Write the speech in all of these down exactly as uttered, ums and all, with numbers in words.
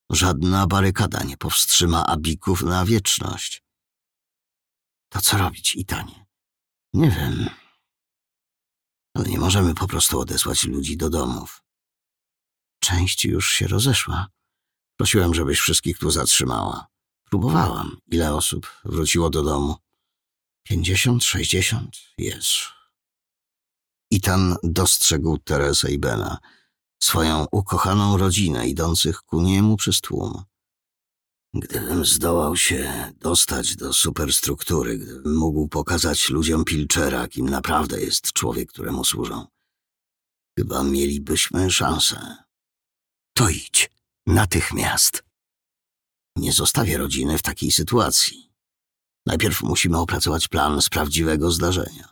Żadna barykada nie powstrzyma Abików na wieczność. To co robić, Ithanie? Nie wiem. Ale nie możemy po prostu odesłać ludzi do domów. Część już się rozeszła. Prosiłem, żebyś wszystkich tu zatrzymała. Próbowałam. Ile osób wróciło do domu? Pięćdziesiąt, sześćdziesiąt? Jest. Ethan dostrzegł Teresę i Bena, swoją ukochaną rodzinę idących ku niemu przez tłum. Gdybym zdołał się dostać do superstruktury, gdybym mógł pokazać ludziom Pilchera, kim naprawdę jest człowiek, któremu służą, chyba mielibyśmy szansę. To idź. Natychmiast. Nie zostawię rodziny w takiej sytuacji. Najpierw musimy opracować plan z prawdziwego zdarzenia.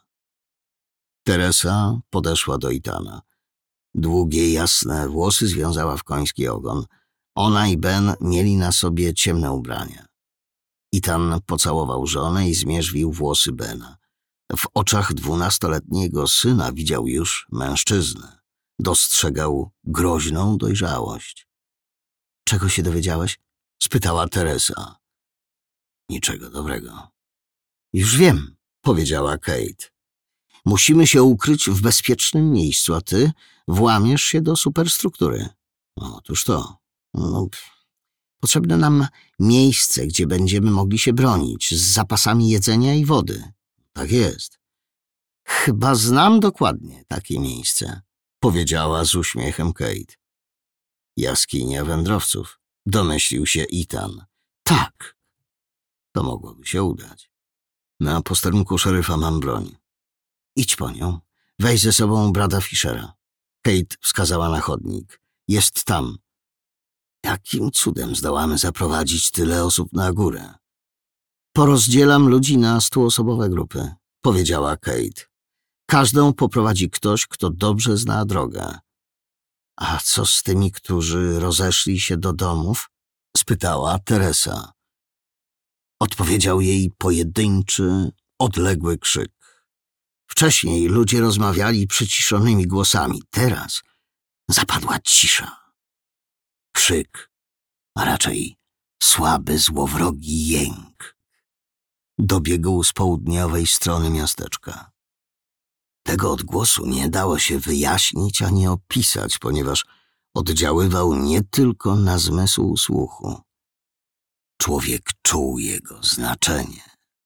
Teresa podeszła do Ethana. Długie, jasne włosy związała w koński ogon. Ona i Ben mieli na sobie ciemne ubrania. Ethan pocałował żonę i zmierzwił włosy Bena. W oczach dwunastoletniego syna widział już mężczyznę. Dostrzegał groźną dojrzałość. — Czego się dowiedziałeś? — spytała Teresa. — Niczego dobrego. — Już wiem — powiedziała Kate. — Musimy się ukryć w bezpiecznym miejscu, a ty włamiesz się do superstruktury. — Otóż to. No, potrzebne nam miejsce, gdzie będziemy mogli się bronić, z zapasami jedzenia i wody. — Tak jest. — Chyba znam dokładnie takie miejsce — powiedziała z uśmiechem Kate. — Jaskinia wędrowców — domyślił się Ethan. — Tak. To mogłoby się udać. Na posterunku szeryfa mam broń. Idź po nią. Weź ze sobą Brada Fischera. Kate wskazała na chodnik. Jest tam. Jakim cudem zdołamy zaprowadzić tyle osób na górę? Porozdzielam ludzi na stuosobowe grupy, powiedziała Kate. Każdą poprowadzi ktoś, kto dobrze zna drogę. A co z tymi, którzy rozeszli się do domów? Spytała Teresa. Odpowiedział jej pojedynczy, odległy krzyk. Wcześniej ludzie rozmawiali przyciszonymi głosami. Teraz zapadła cisza. Krzyk, a raczej słaby, złowrogi jęk, dobiegł z południowej strony miasteczka. Tego odgłosu nie dało się wyjaśnić ani opisać, ponieważ oddziaływał nie tylko na zmysł słuchu. Człowiek czuł jego znaczenie.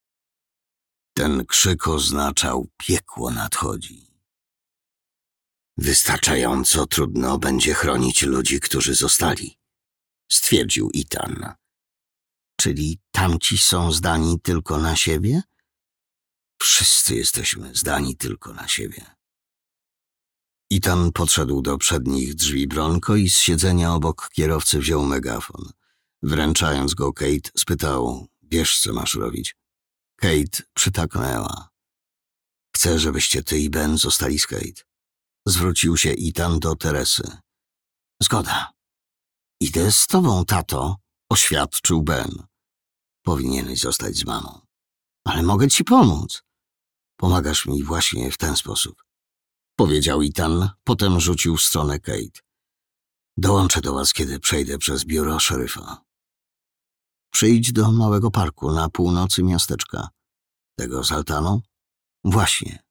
Ten krzyk oznaczał piekło nadchodzi. Wystarczająco trudno będzie chronić ludzi, którzy zostali, stwierdził Ethan. Czyli tamci są zdani tylko na siebie? Wszyscy jesteśmy zdani tylko na siebie. Ethan podszedł do przednich drzwi Bronco i z siedzenia obok kierowcy wziął megafon. Wręczając go Kate, spytał, wiesz co masz robić? Kate przytaknęła. Chcę, żebyście ty i Ben zostali z Kate. Zwrócił się Ethan do Teresy. Zgoda. Idę z tobą, tato, oświadczył Ben. Powinieneś zostać z mamą. Ale mogę ci pomóc. Pomagasz mi właśnie w ten sposób, powiedział Ethan, potem rzucił w stronę Kate. Dołączę do was, kiedy przejdę przez biuro szeryfa. Przyjdź do małego parku na północy miasteczka. Tego z altaną? Właśnie.